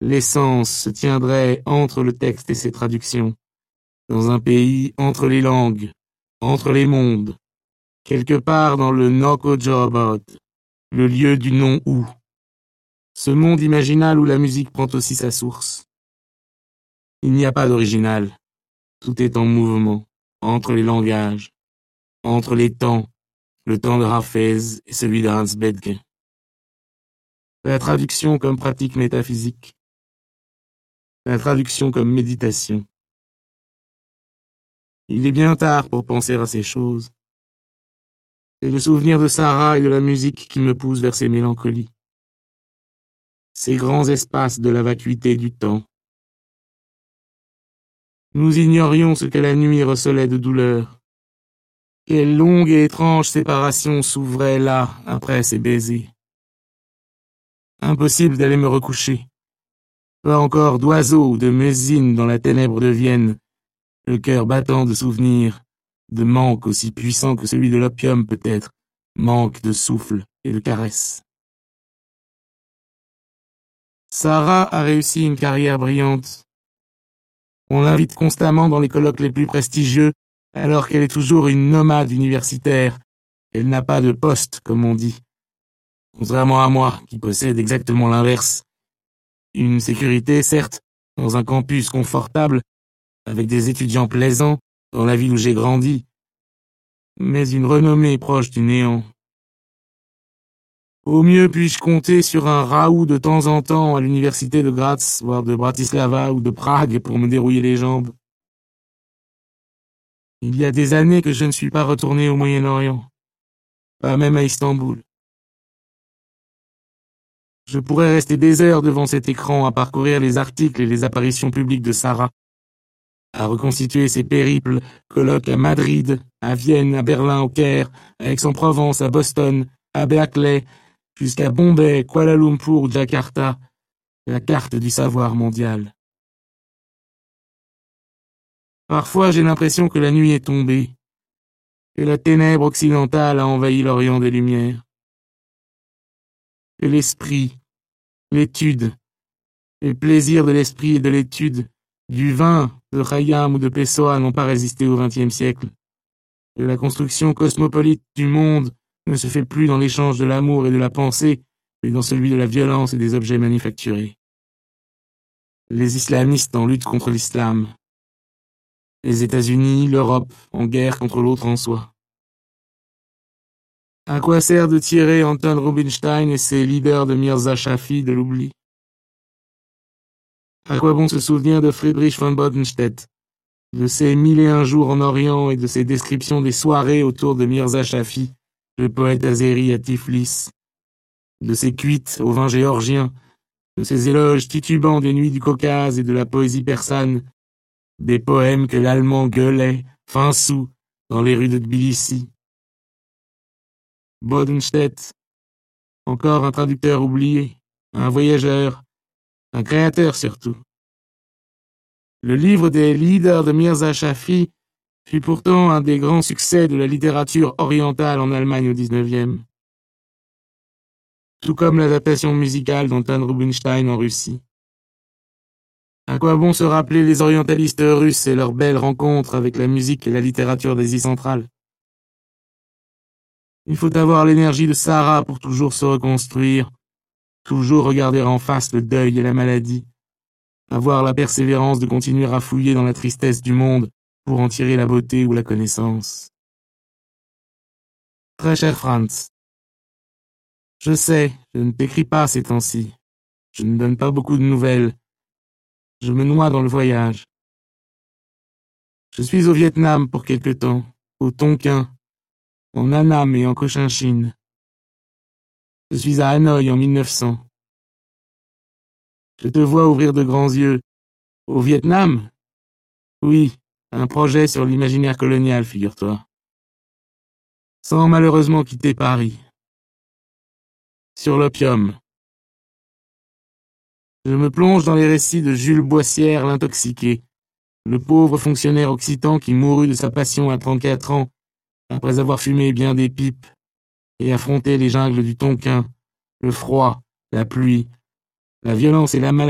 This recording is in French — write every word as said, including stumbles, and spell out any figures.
l'essence se tiendrait entre le texte et ses traductions, dans un pays entre les langues, entre les mondes, quelque part dans le Nok-o-Jobot, le lieu du non-où, ce monde imaginal où la musique prend aussi sa source. Il n'y a pas d'original, tout est en mouvement, entre les langages, entre les temps, le temps de Hafez et celui de Hans Bedke. La traduction comme pratique métaphysique, la traduction comme méditation. Il est bien tard pour penser à ces choses. C'est le souvenir de Sarah et de la musique qui me pousse vers ces mélancolies. Ces grands espaces de la vacuité du temps. Nous ignorions ce que la nuit recelait de douleur. Quelle longue et étrange séparation s'ouvrait là, après ces baisers. Impossible d'aller me recoucher. Pas encore d'oiseaux ou de muezzin dans la ténèbre de Vienne, le cœur battant de souvenirs, de manque aussi puissant que celui de l'opium peut-être, manque de souffle et de caresses. Sarah a réussi une carrière brillante. On l'invite constamment dans les colloques les plus prestigieux, alors qu'elle est toujours une nomade universitaire. Elle n'a pas de poste, comme on dit. Contrairement à moi, qui possède exactement l'inverse. Une sécurité, certes, dans un campus confortable, avec des étudiants plaisants, dans la ville où j'ai grandi, mais une renommée proche du néant. Au mieux puis-je compter sur un raout de temps en temps à l'université de Graz, voire de Bratislava ou de Prague pour me dérouiller les jambes. Il y a des années que je ne suis pas retourné au Moyen-Orient, pas même à Istanbul. Je pourrais rester des heures devant cet écran à parcourir les articles et les apparitions publiques de Sarah, à reconstituer ses périples, colloques à Madrid, à Vienne, à Berlin, au Caire, à Aix-en-Provence, à Boston, à Berkeley, jusqu'à Bombay, Kuala Lumpur ou Jakarta, la carte du savoir mondial. Parfois j'ai l'impression que la nuit est tombée, que la ténèbre occidentale a envahi l'Orient des Lumières, que l'esprit, l'étude, les plaisirs de l'esprit et de l'étude, du vin, de Khayyam ou de Pessoa n'ont pas résisté au vingtième siècle, que la construction cosmopolite du monde ne se fait plus dans l'échange de l'amour et de la pensée, mais dans celui de la violence et des objets manufacturés. Les islamistes en lutte contre l'islam. Les États-Unis, l'Europe, en guerre contre l'autre en soi. À quoi sert de tirer Anton Rubinstein et ses leaders de Mirza Shafi de l'oubli? À quoi bon se souvenir de Friedrich von Bodenstedt, de ses mille et un jours en Orient et de ses descriptions des soirées autour de Mirza Shafi, le poète azéri à Tiflis, de ses cuites au vin géorgien, de ses éloges titubants des nuits du Caucase et de la poésie persane, des poèmes que l'Allemand gueulait, fin sous, dans les rues de Tbilissi. Bodenstedt, encore un traducteur oublié, un voyageur, un créateur surtout. Le livre des leaders de Mirza Shafi fut pourtant un des grands succès de la littérature orientale en Allemagne au dix-neuvième. Tout comme l'adaptation musicale d'Anton Rubinstein en Russie. À quoi bon se rappeler les orientalistes russes et leurs belles rencontres avec la musique et la littérature d'Asie centrale? Il faut avoir l'énergie de Sarah pour toujours se reconstruire, toujours regarder en face le deuil et la maladie, avoir la persévérance de continuer à fouiller dans la tristesse du monde pour en tirer la beauté ou la connaissance. Très cher Franz, je sais, je ne t'écris pas ces temps-ci, je ne donne pas beaucoup de nouvelles, je me noie dans le voyage. Je suis au Vietnam pour quelque temps, au Tonkin, en Annam et en Cochinchine. Je suis à Hanoï en mille neuf cents. Je te vois ouvrir de grands yeux. Au Vietnam? Oui, un projet sur l'imaginaire colonial, figure-toi. Sans malheureusement quitter Paris. Sur l'opium. Je me plonge dans les récits de Jules Boissière l'intoxiqué, le pauvre fonctionnaire occitan qui mourut de sa passion à trente-quatre ans, après avoir fumé bien des pipes, et affronté les jungles du Tonkin, le froid, la pluie, la violence et la maladie.